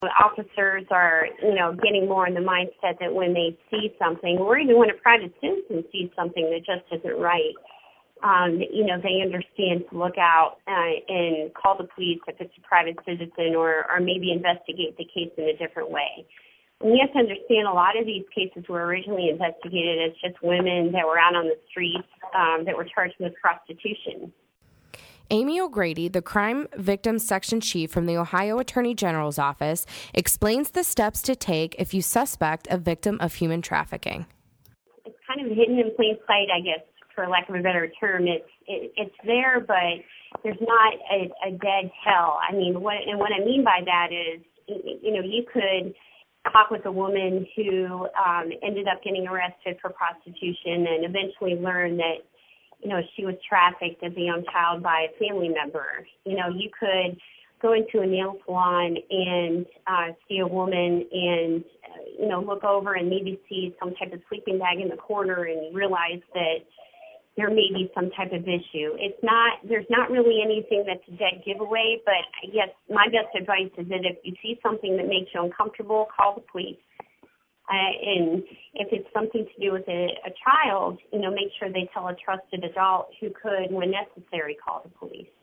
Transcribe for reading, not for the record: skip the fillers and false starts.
Officers are, getting more in the mindset that when they see something, or even when a private citizen sees something that just isn't right, they understand to look out and call the police if it's a private citizen, or maybe investigate the case in a different way. And you have to understand a lot of these cases were originally investigated as just women that were out on the streets that were charged with prostitution. Amy O'Grady, the Crime Victims Section Chief from the Ohio Attorney General's Office, explains the steps to take if you suspect a victim of human trafficking. It's kind of hidden in plain sight, I guess, for lack of a better term. It's there, but there's not a dead tell. I mean, what I mean by that is, you could talk with a woman who ended up getting arrested for prostitution and eventually learn that she was trafficked as a young child by a family member. You could go into a nail salon and see a woman and, look over and maybe see some type of sleeping bag in the corner and realize that there may be some type of issue. There's not really anything that's a dead giveaway, but I guess my best advice is that if you see something that makes you uncomfortable, call the police. And if it's something to do with a child, make sure they tell a trusted adult who could, when necessary, call the police.